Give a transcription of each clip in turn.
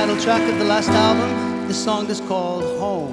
title track of the last album. This song is called Home.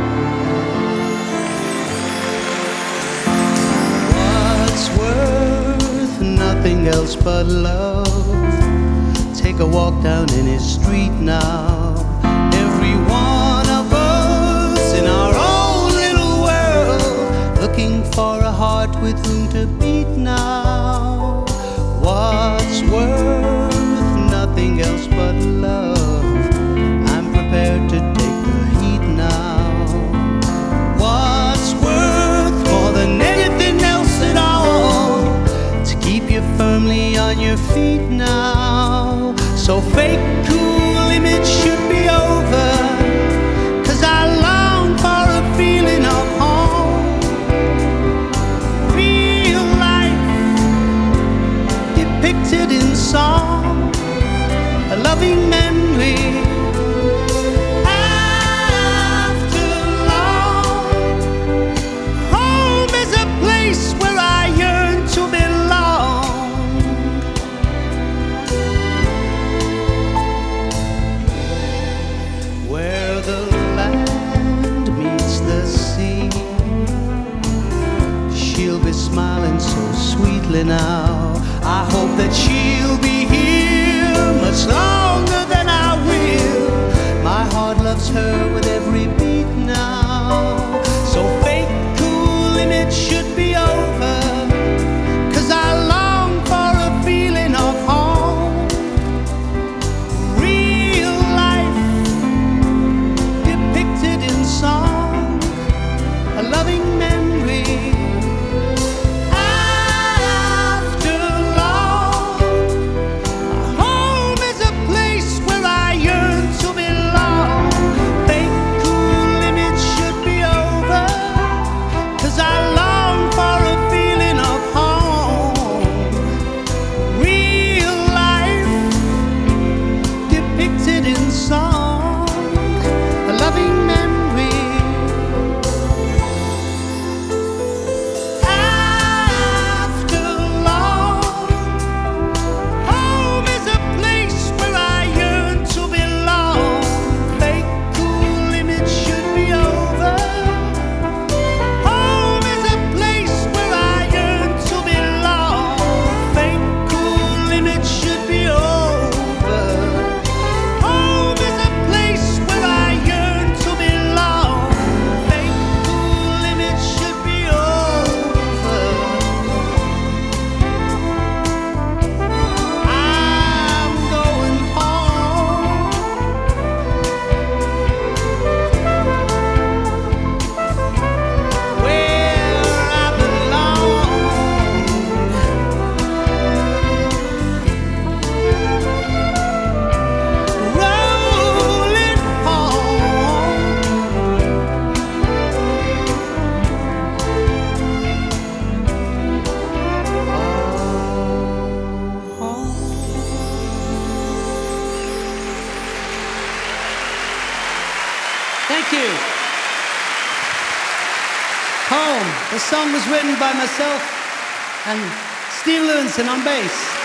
What's worth nothing else but love? Take a walk down any street now. Every one of us in our own little world, looking for a heart with whom to beat now. What's worth nothing else but love? I'm prepared to take the heat now. What's worth more than anything else at all? To keep you firmly on your feet now. So fake cool image should be over, 'cause I long for a feeling of home. Real life depicted in song, a loving memory after long. Home is a place where I yearn to belong. Where the land meets the sea, she'll be smiling so sweetly now. I hope that she'll be here much longer than I will. My heart loves her with every beat now. So fake cool image should be over, 'cause I long for a feeling of home. Real life depicted in song, a loving memory after long. Home is a place where I yearn to belong. Fake cool image should be over, 'cause I long for a feeling of home. Real life depicted in song, a loving memory after long. Home is a place where I yearn to belong. Fake cool image should be over. Home is a place where I yearn to belong. Fake cool image should be over. Home is a place where I yearn to belong. Fake cool image should be over. I'm going home, where I belong. Rolling home. Thank you. Home. The song was written by myself and Steve Lewinson on bass.